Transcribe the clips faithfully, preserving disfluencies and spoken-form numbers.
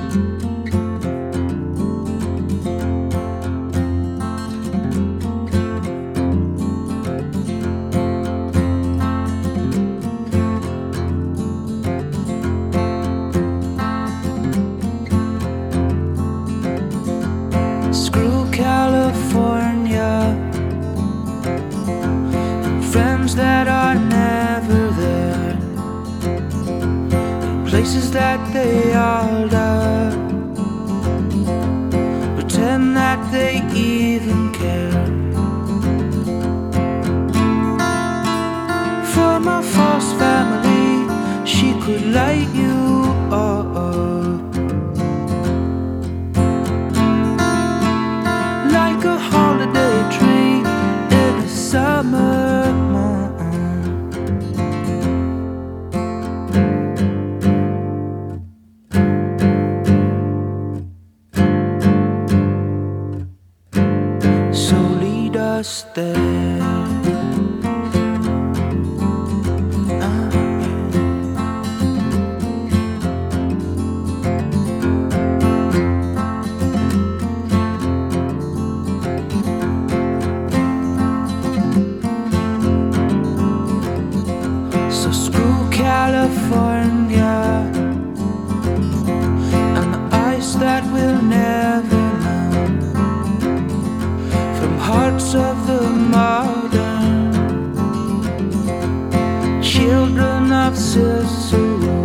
California, and friends that are never there, and places that they all love, pretend that they even care. From a false family, she could light you up. Summer moon. So lead us there. California, and the ice that will never melt, from hearts of the modern children of Cicero.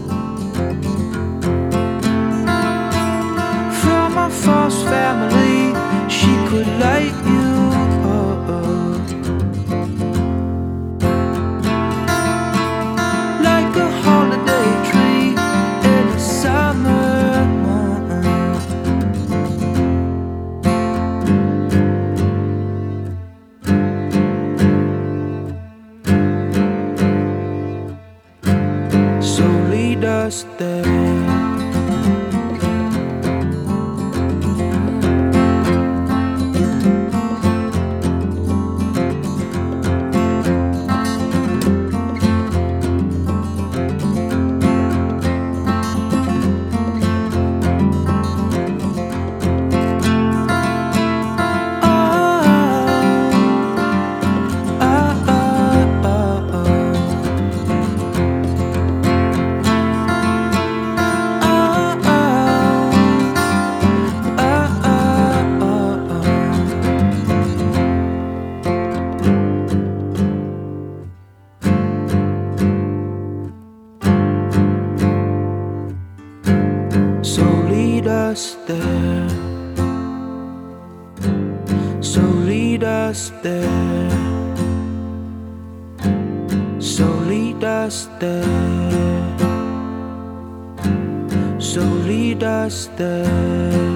From a false family, she could light you up. So lead us there. So lead us there. So lead us there. So lead us there. So lead us there.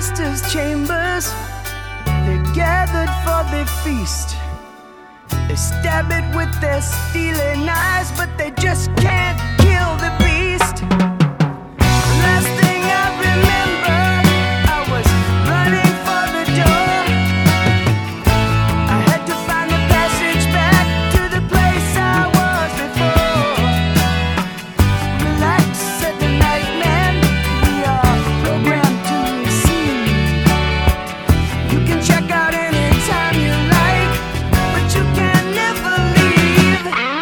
master's chambers. They're gathered for their feast. They stab it with their stealing eyes, but they just can't kill the beast. The last thing I remember, I was running for the door. I had to find the passage back to the place I was before. Relax, said the night man, we are programmed to receive. You can check out anytime you like, but you can never leave.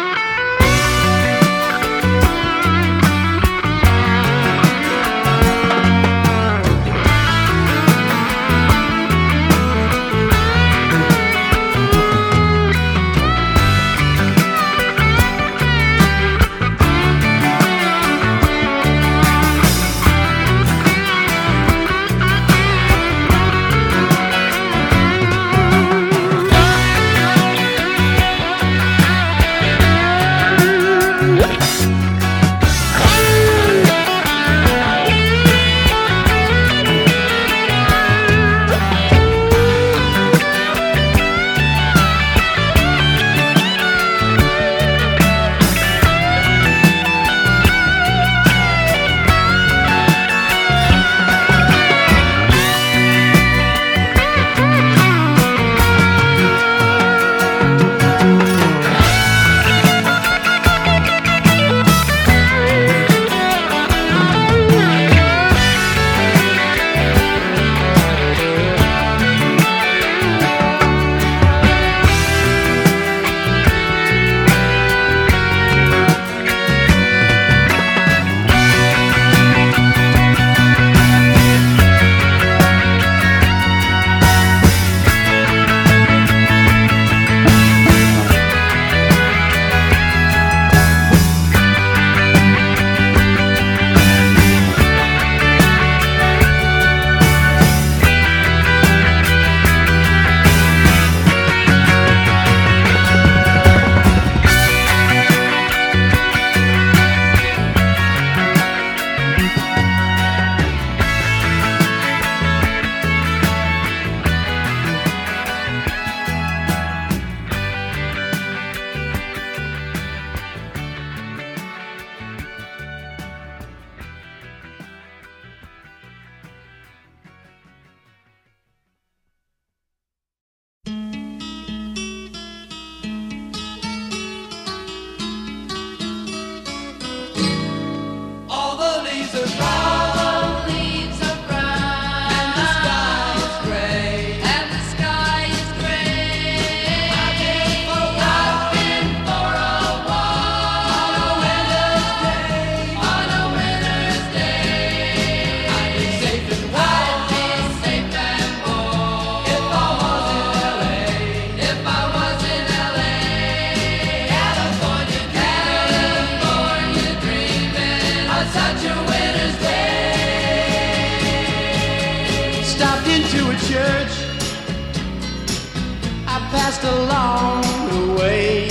Passed along the way.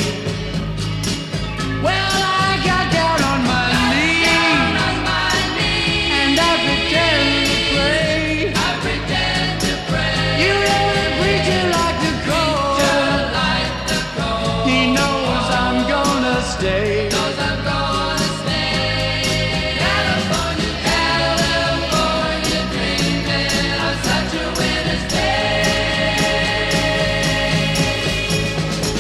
Well, I got down on my knees, and I pretend to pray. I pretend to pray. You know the preacher like the cold. Like the cold. He knows I'm gonna stay. Knows I'm gonna stay. California, California, dreaming of such a winter's day.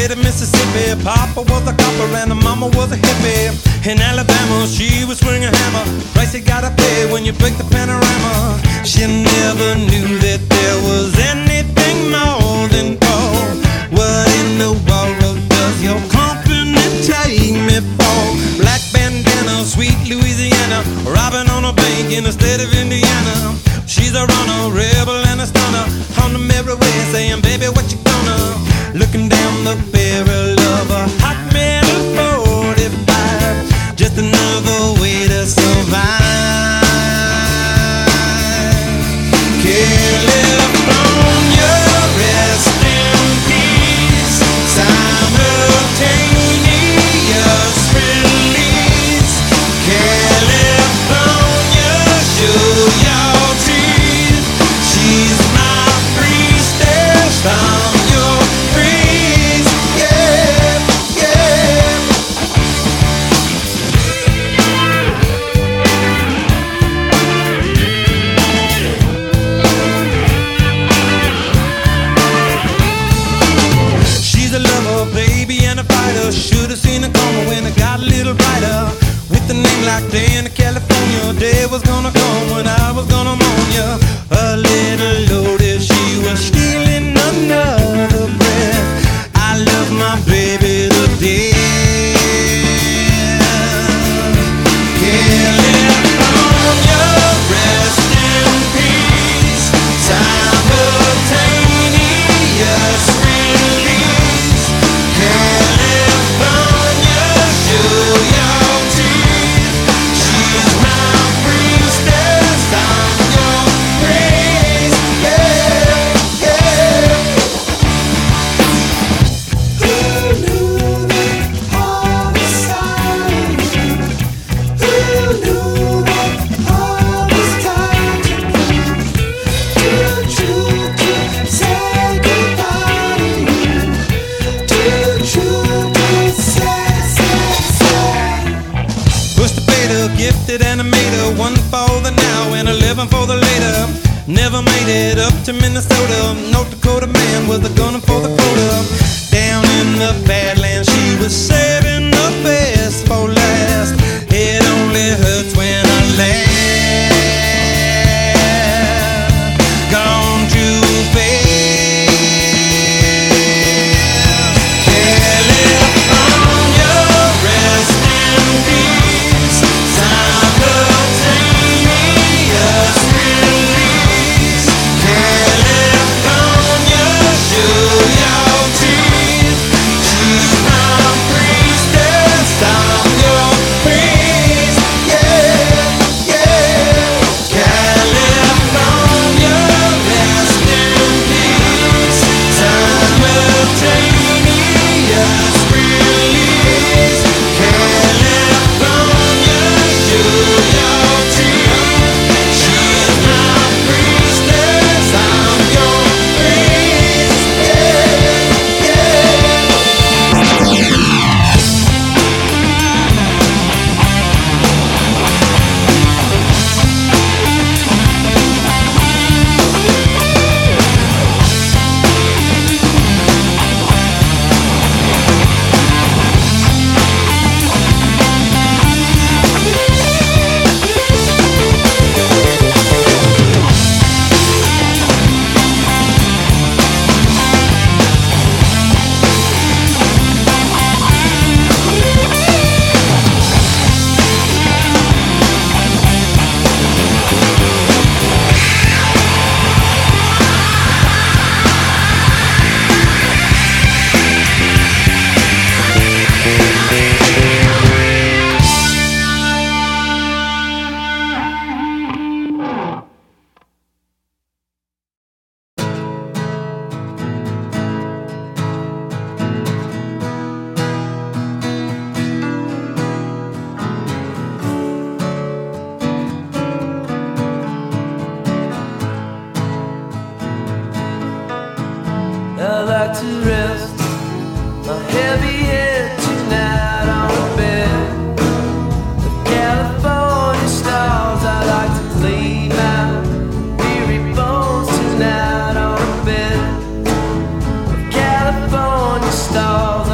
state of Mississippi. Papa was a copper and the mama was a hippie. In Alabama, she was swinging a hammer. Price you gotta pay when you break the panorama. She never knew that there was anything more than gold. What in the world does your company take me for? Black bandana, sweet Louisiana, robbing on a bank in the state of Indiana. She's a runner, rebel and a stunner, on the merry way saying, baby, what you gonna? Looking down the barrel of a hot metal forty-five, just another way to survive. California, rest in peace. Simultaneous release. California, show your teeth. She's my priestess. I'm your priest. Yeah, yeah. She's a lover, baby, and a fighter. Should've seen it coming when it got a little brighter. With a name like Dana, California, day was gonna come when I was gonna mourn ya. A little loaded, she was stealing another breath. I love my baby to death. California, rest in peace. Simultaneous release. California, show your teeth. She's my priestess. I'm your priest. Yeah, yeah. Who knew that all was silent? Who knew that all was time to prove? Too true to say goodbye to you. Too true to say, say, say. Push the beta, gifted animator, one for the now and eleven for the later. Never made it up to Minnesota. North Dakota man was a gunner for the quota. Down in the Badlands, she was saving the best for last. It only hurts when I laugh. Gone too fast. California, rest in peace. Simultaneous release. California, show your teeth. She's my priestess. I'm your priest. Yeah, yeah. California, rest in peace. Simultaneous release. California, show your teeth. She's my priestess. I'm your priest. Yeah, yeah. I like to rest my heavy head tonight on a bed of California stars. I like to lay my weary bones tonight on a bed of California stars.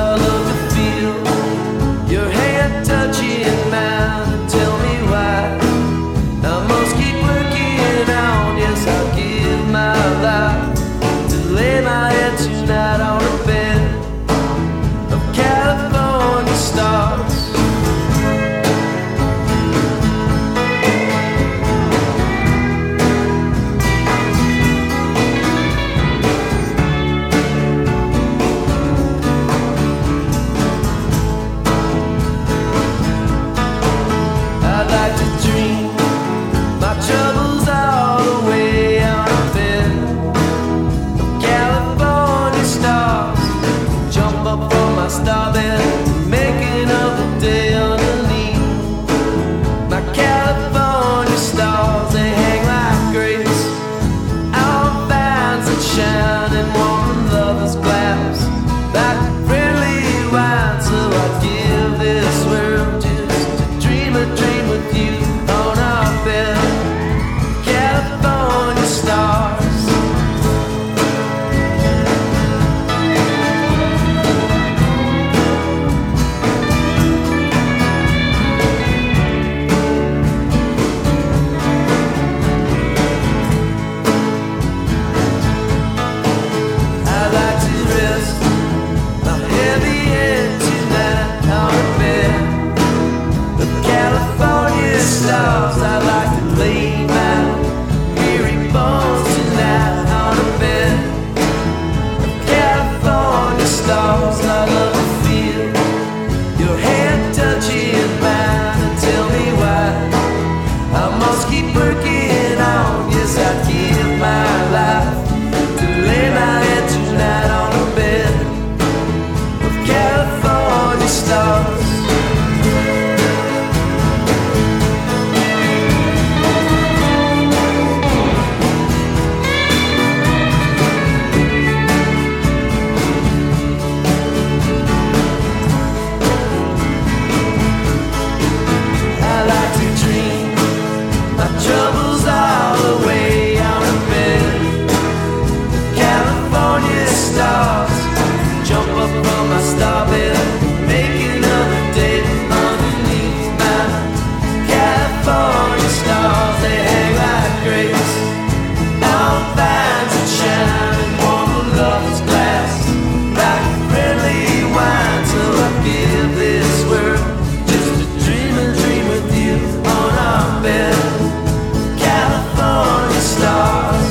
troubles all the way out of bed. California stars jump up from my starbed, making another day underneath. My California stars, they hang like grapes on vines that shine and warm lovers' glass like friendly wine. So I give this world just to dream a dream with you on our bed. California stars. Stars, I like to lay my weary bones tonight on a bed of California stars. I love to feel your hand touching mine and tell me why I must keep working on. Yes, I'd give my life to lay my head tonight on a bed of California stars. Troubles all the way out of bed. California stars jump up from my starbed, making another day underneath my California stars. They hang like grapes on vines that shine and warm the lover's glass like friendly wine. So I give this world just to dream and dream with you on our bed. California stars.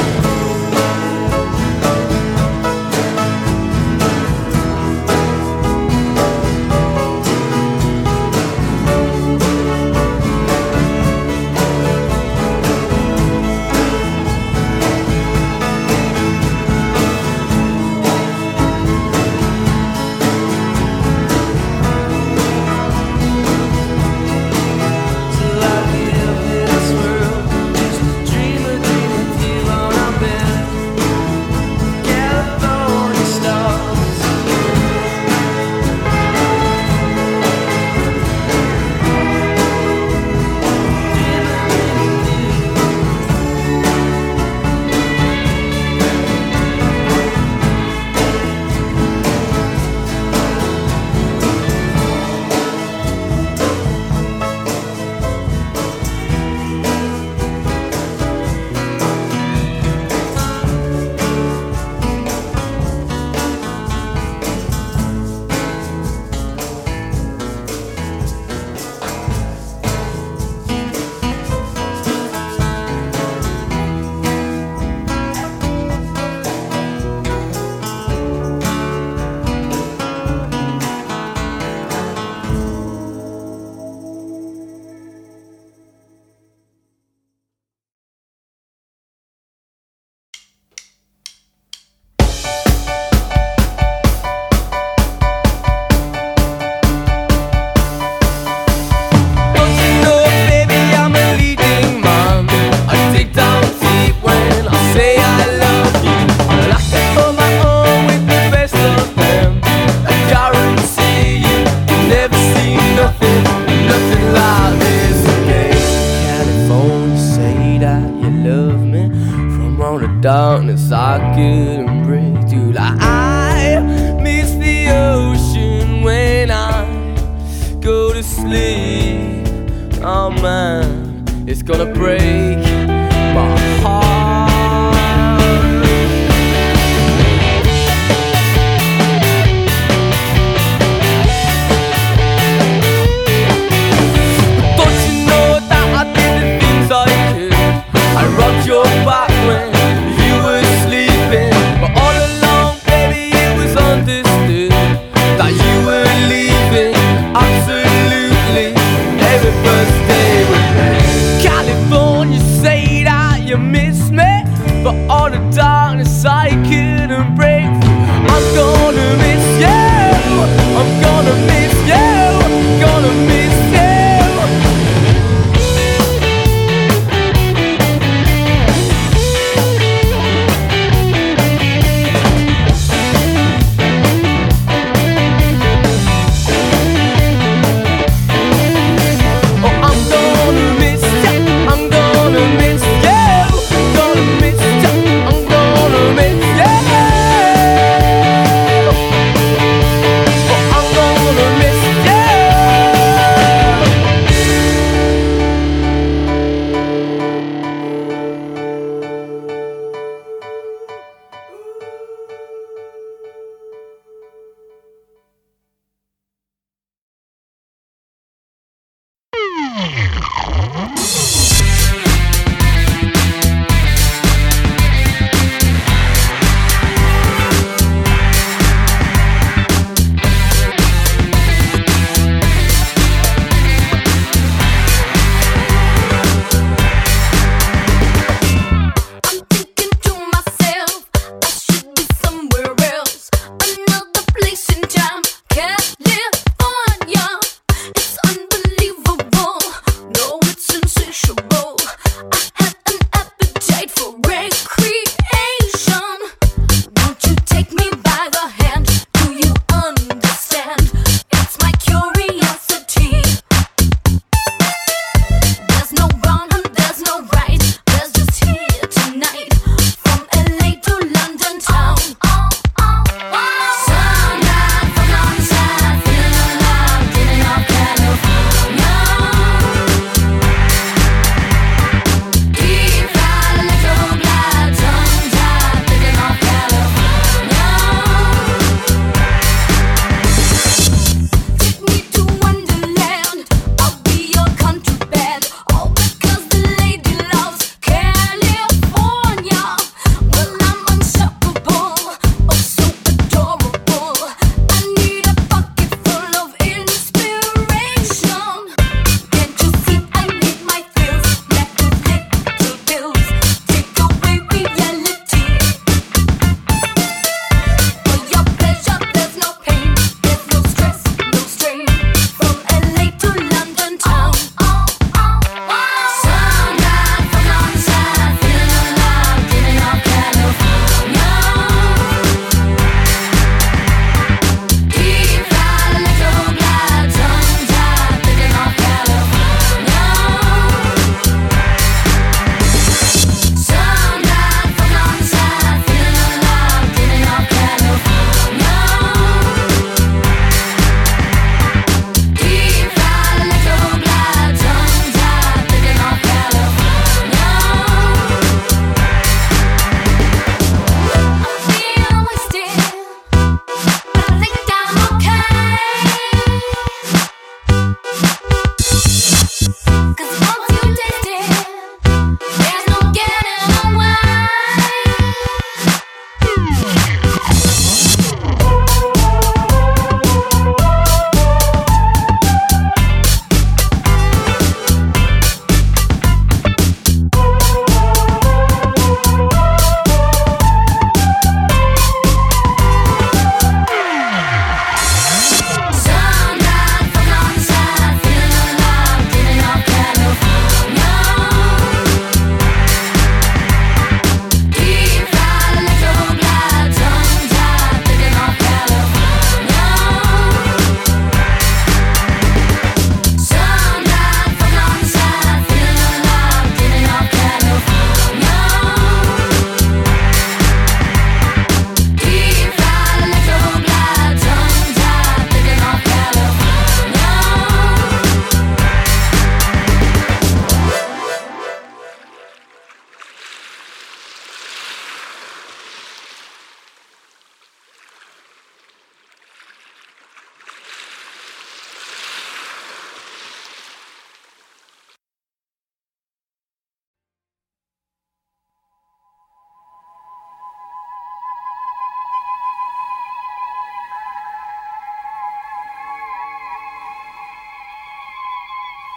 Darkness I couldn't break through. Like I miss the ocean when I go to sleep. Oh man, it's gonna break my heart. Don't you know that I did the things I could? I rocked your back when that you were leaving, absolutely every first day with me. California say for all the darkness I couldn't break through. I'm gonna miss you, I'm gonna miss you, gonna miss you.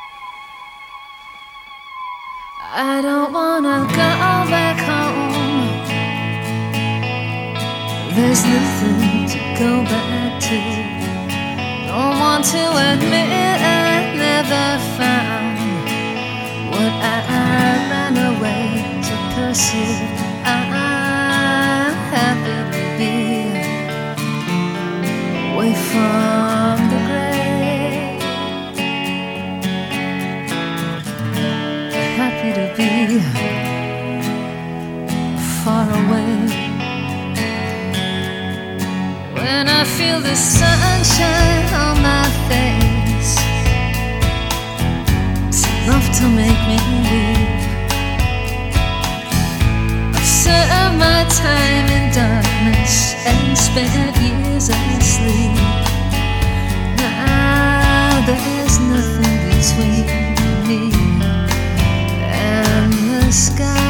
I don't wanna go back home. There's nothing to go back to. Don't want to admit I never found what I ran away to pursue. I'm happy to be away from the grave. Happy to be far away. When I feel the sunshine on my face, it's enough to make me weep. I've served my time in darkness and spent years asleep. Now there's nothing between me and the sky.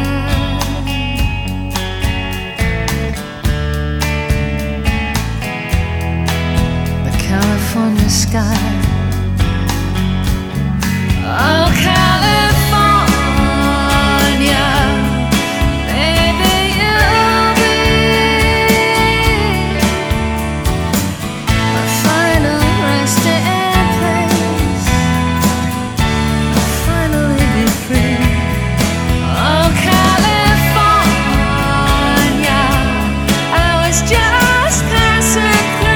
California sky. Oh, California, maybe you'll be my final resting place. I'll finally be free. Oh, California, I was just passing through.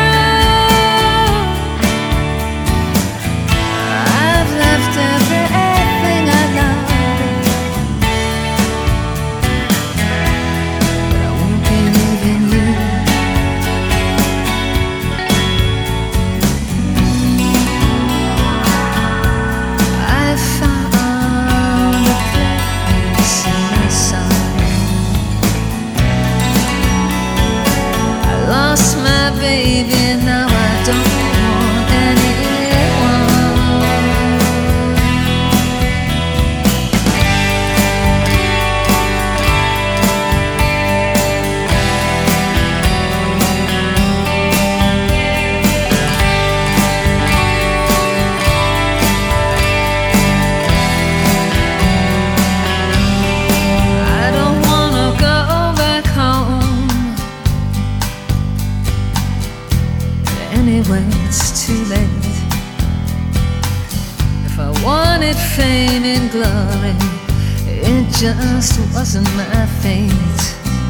Baby, now I don't want I don't wanna go back home. Anyway, it's too late. If I wanted fame and glory, it just wasn't my fate.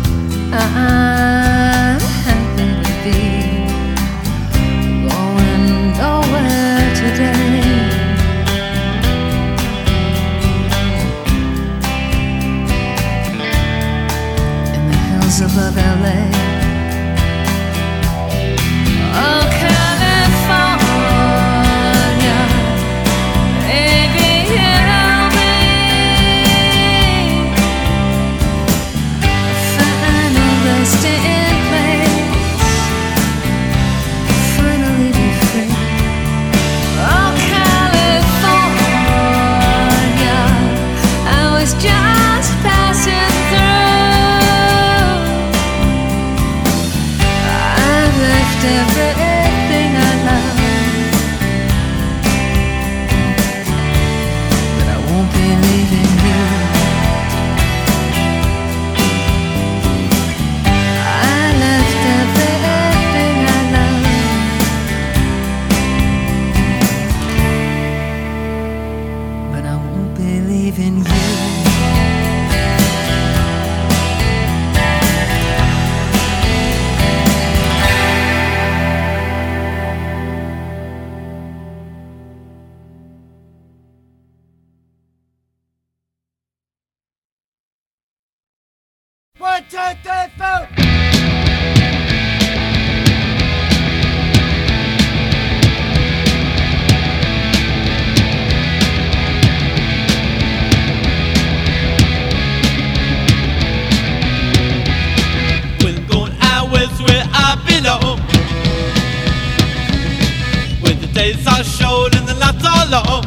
I'm happy to be going nowhere today. In the hills above L A. Oh, California, maybe you'll be a final resting place. Finally be free. Oh, California, I was just passing through. I've left everything I love, but I won't be leaving you. I left everything I love, but I won't be leaving you. One, two, three, four. Well, I'm going out west where I belong, where the days are short and the nights are long.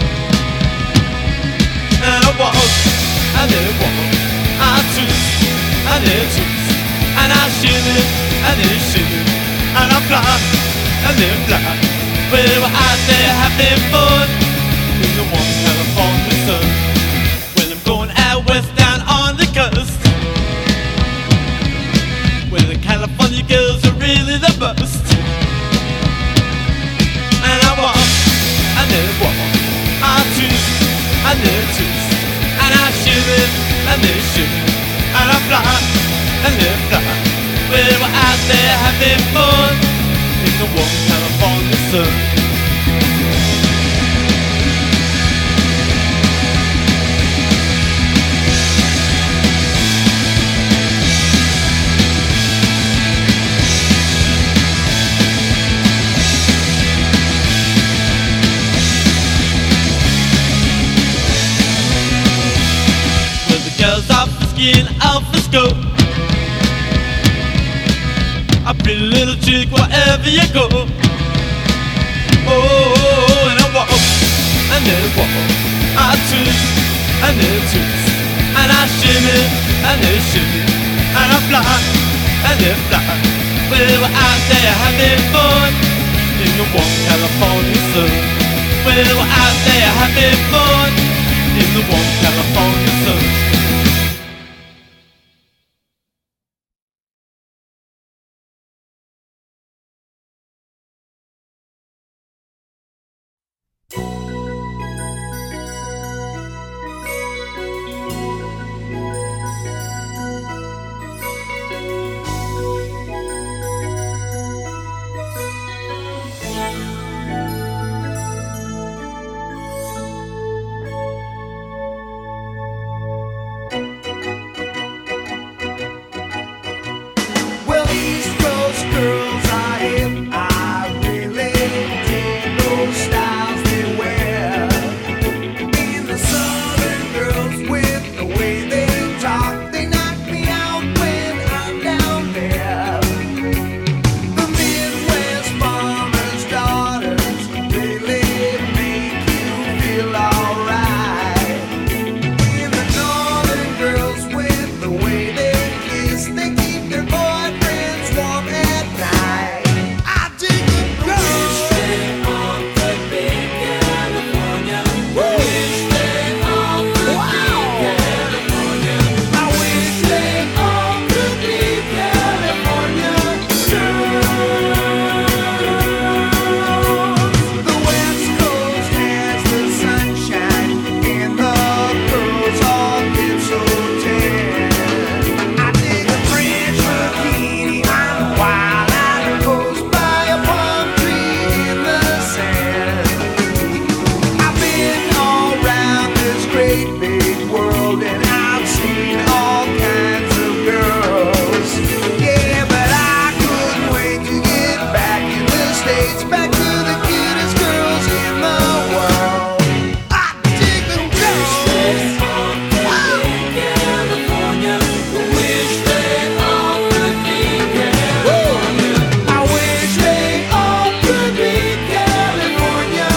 And I walk, and then walk, I twist, and then twist, and I shimmy, and then shimmy, and I fly, and then fly. Well, we're out there having fun in the warm California sun. Well, I'm going out west down on the coast, where the California there having fun in the warm California sun. Well, the girls are frisky and out Frisco. A pretty little chick wherever you go. Oh, and I walk, and then I walk, I twist, and then I twist, and I shimmy, and then I shimmy, and I fly, and then I fly. Well, we're out there having fun in the warm California sun. Well, we're out there having fun in the warm California sun. Well, East Coast girls are hip. I really dig those styles they wear. And the Southern girls with the way they talk, they knock me out when I'm down there. The Midwest farmers' daughters really make you feel alright. And the Northern girls with the way they kiss, they keep their boyfriends warm at night. I dig the girls. Wow. I wish they all could be California girls. The West Coast has the sunshine, and the girls all get so tan. I dig a French bikini on a wild island coast by a palm tree in the sand. I've been all around this great big world, and I've seen all kinds of girls. Yeah, but I couldn't wait to get back in the States, back to the cutest girls in the world. I dig the girls. Wow. I wish they all could be California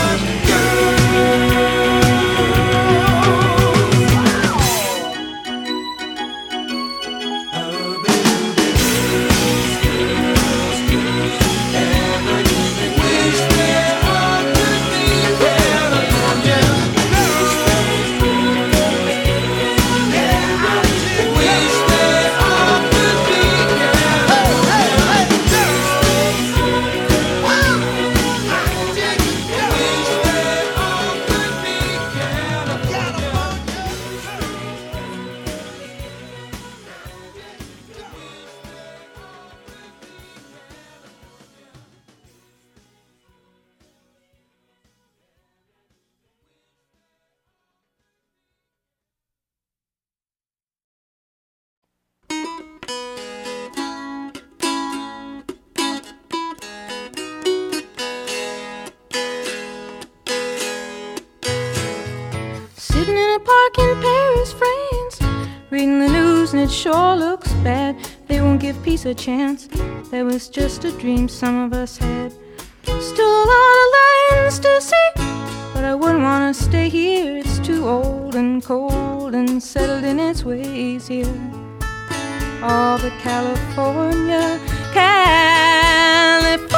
Sitting in a park in Paris, France, reading the news and it sure looks bad. They won't give peace a chance. That was just a dream some of us had. Still a lot of lands to see, but I wouldn't want to stay here. It's too old and cold and settled in its ways here. All but California, California,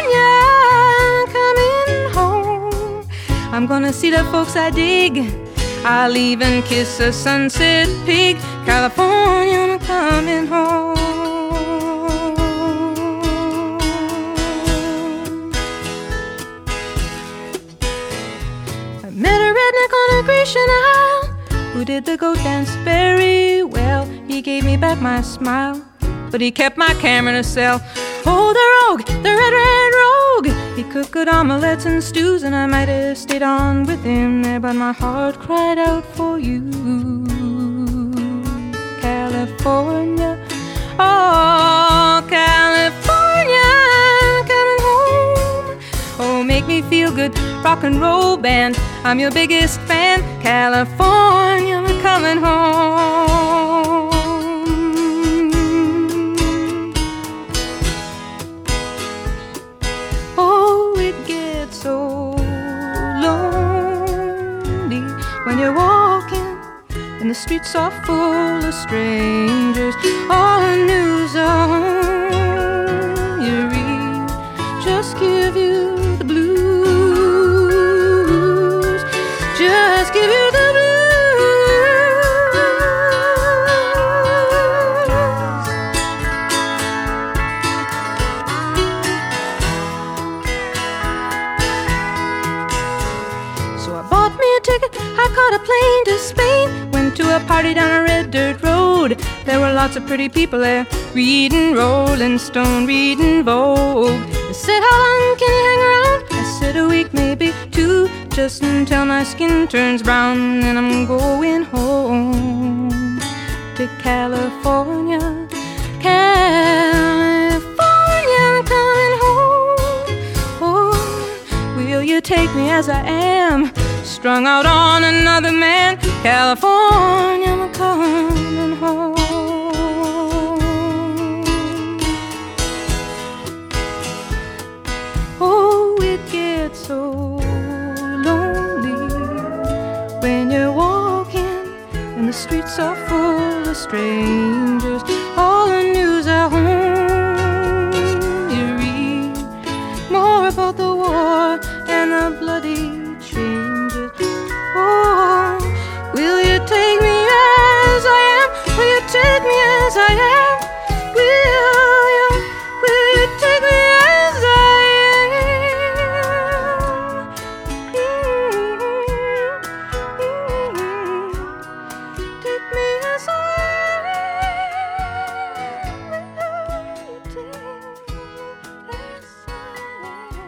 coming home. I'm gonna see the folks I dig. I'll even kiss a sunset pig. California, I'm coming home. I met a redneck on a Grecian Isle who did the goat dance very well. He gave me back my smile, but he kept my camera in a cell. Oh, the rogue, the red, red rogue. He cooked good omelets and stews, and I might have stayed on with him there, but my heart cried out for you, California. Oh, California, coming home. Oh, make me feel good, rock and roll band. I'm your biggest fan, California, I'm coming home. Oh, it gets so lonely when you're walking and the streets are full of strangers. All the news on you read just give you the blues, just give you the blues. So I bought me a ticket, I caught a plane to Spain, went to a party down a red dirt road. There were lots of pretty people there, reading Rolling Stone, reading Vogue. They said, how long can you hang around? I said, a week, maybe two, just until my skin turns brown, and I'm going home to California. California, I'm coming home. Oh, will you take me as I am, strung out on another man? California, I'm coming home. Oh, it gets so lonely when you're walking and the streets are full of strangers. All the news at home you read more about the war and the bloody changes. Oh, will you take me as I am? Will you take me as I am? Will you, will you take me as I am? Mm-hmm. Take me as I am. Will you take me as I am?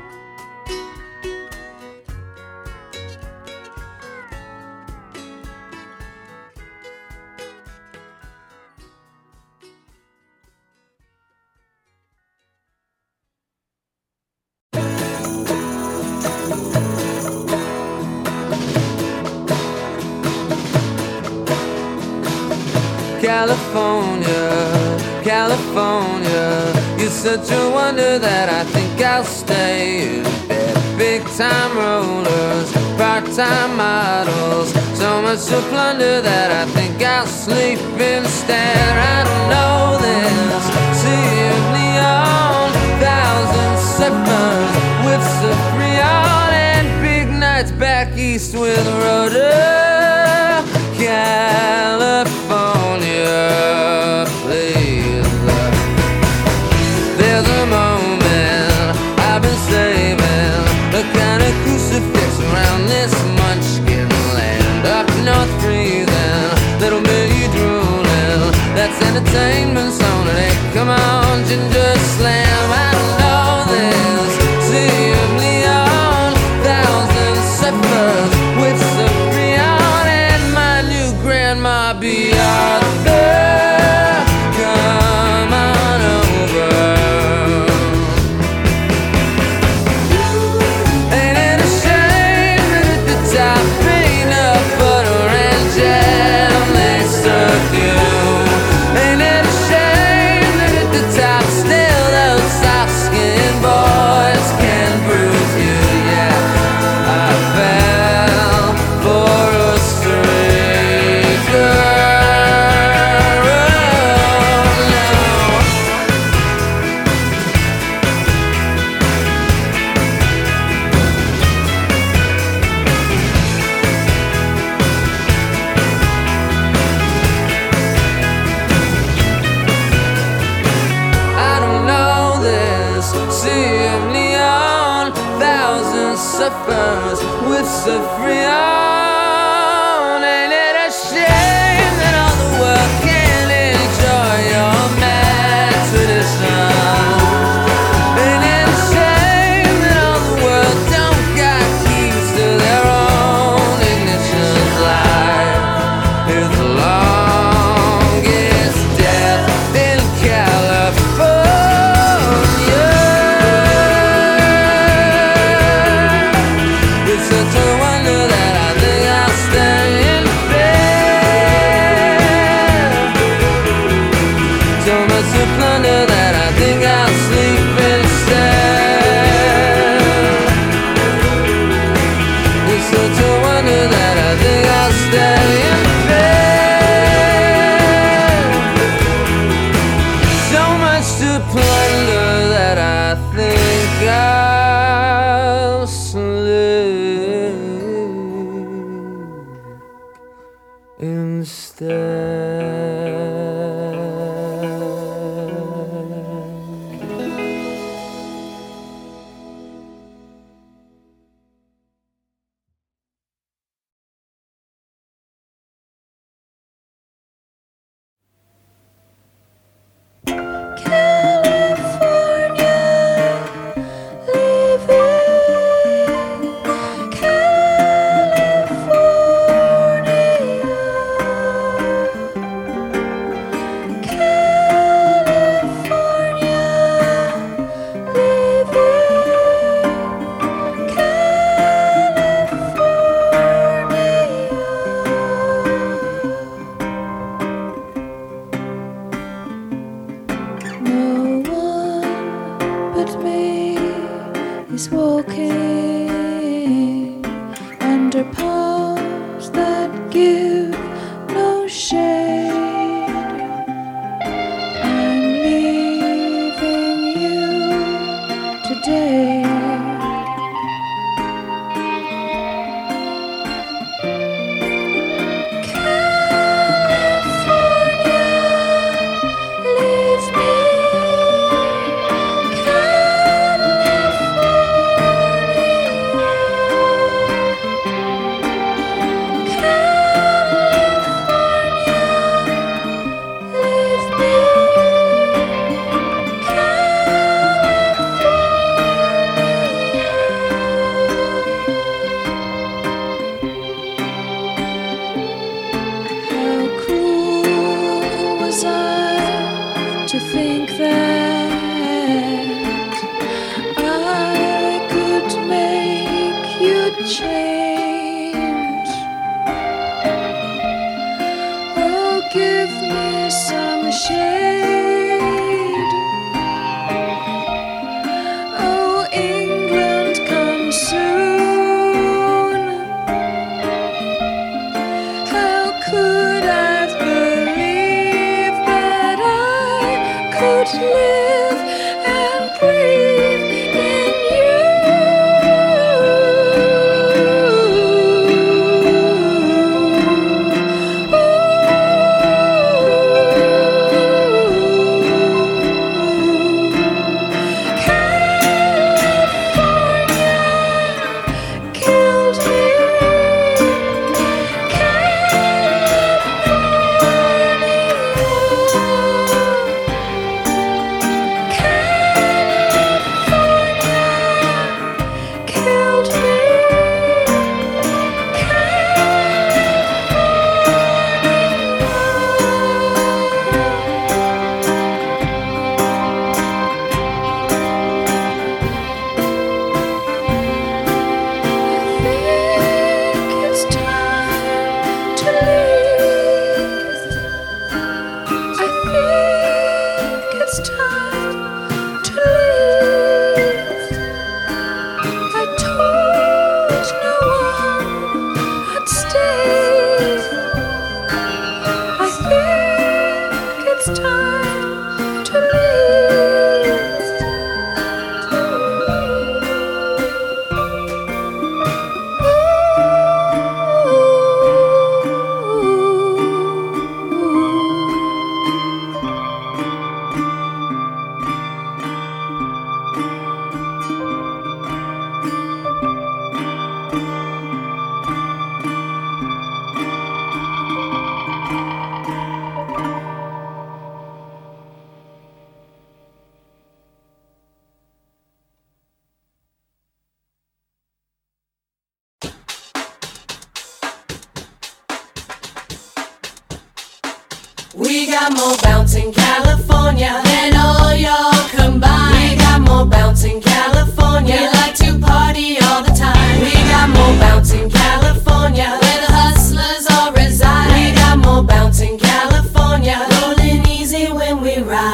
California, California, you're such a wonder that I think I'll stay in bed. Big time rollers, part-time models, so much to plunder that I think I'll sleep instead. I don't know this sea of neon, thousand surfers with Sufrion, and big nights back east with Rhoda. California, please. There's a moment I've been saving, a kind of crucifix around this munchkin land. Up north freezing, little me drooling, that's entertainment's on today. Come on, ginger slam. I don't know this sea of neon, thousand surfers with Sufrion, and my new grandma Beata. Come on over. Ain't it a shame that at the top ain't enough butter and jam they serve you? Ain't it a shame that at the top still those soft-skinned boys can bruise you? Yeah, I fell for a stray girl. I don't know this sea of neon, thousand suffers with Sufrion. Ain't it a shame that all the world can't enjoy your mad tradition? So much to plunder that I think I'll sleep instead. It's such a wonder that I think I'll stay in bed. So much to plunder that I think I'll sleep instead. Is walking under palms that give no shade. I'm leaving you today. To think that I could make you change. Oh, give me some shade. Oh, England, come soon. How could I could live and breathe in you? California killed me. We got more bounce in California than all y'all combined. We got more bounce in California. We like to party all the time. We got more bounce in California where the hustlers all reside. We got more bounce in California, rolling easy when we ride.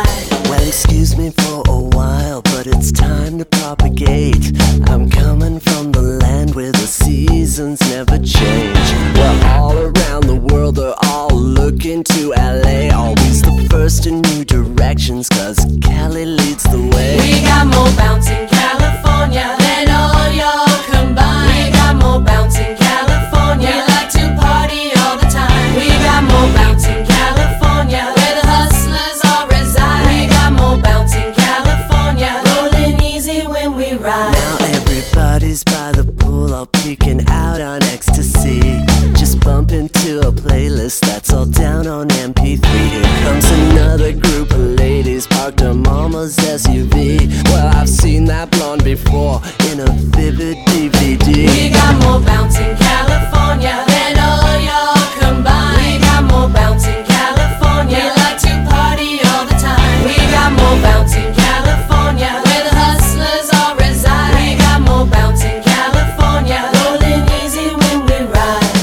Excuse me for a while, but it's time to propagate. I'm coming from the land where the seasons never change. Well, all around the world they're all looking to L A. Always the first in new directions, cause Cali leads the way. We got more bounce in California than all y'all combined. We got more bounce in California. We like to party all the time. We got more bounce in California, where the hustlers all reside. We got more bounce in California, rolling easy when we ride. Now everybody's by the pool, all peeking out on ecstasy. Just bump into a playlist that's all down on M P three. Here comes another group of ladies parked her mama's S U V. Well, I've seen that blonde before in a vivid D V D. We got more bounce in California than all y'all combined. We got more bounce in California. We like to party all the time. We got more bounce in California, where the hustlers all reside. We got more bounce in California, rolling easy when we ride.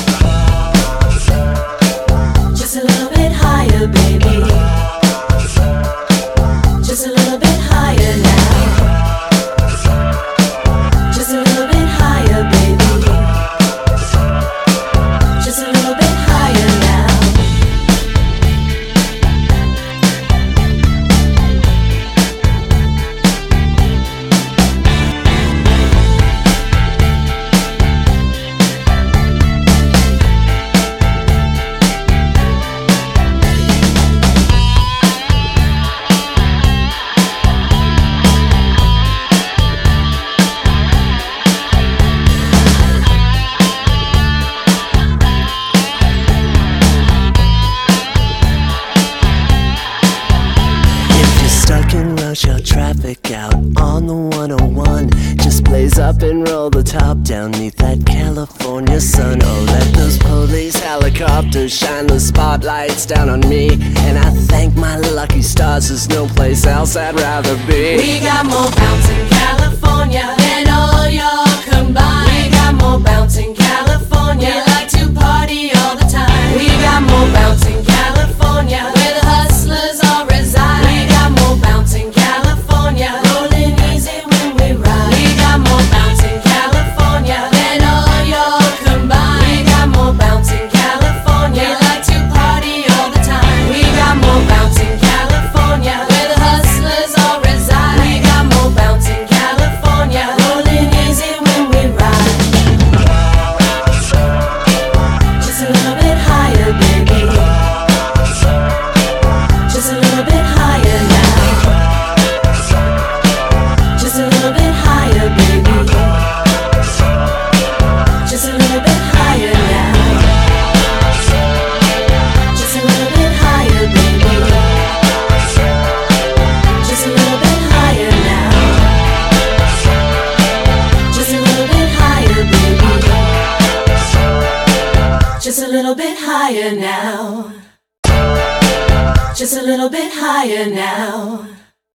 Just a little bit higher, baby. Just a little bit higher now. Just a little bit higher, baby. Just a little bit higher now. Stuck in rush hour traffic out on the one oh one. Just blaze up and roll the top down neath that California sun. Oh, let those police helicopters shine the spotlights down on me. And I thank my lucky stars, there's no place else I'd rather be. We got more bounce in California than all y'all combined. We got more bounce in California. We like to party all the time. We got more bounce in California, where the hustlers all reside. We got more bounce in California, rolling easy when we ride. We got more bounce in California than all y'all combined. We got more bounce in California. We like to party all the time. We got more bounce in California, where the hustlers all reside. We got more bounce in California, rolling easy when we ride. Just a little bit higher, baby. Just a little bit higher now. Just a little bit higher, baby. Just a little bit higher now. Just a little bit higher, baby. Just a little bit higher now. Just a little bit higher, baby. Just a little bit higher now. Just a little bit higher now.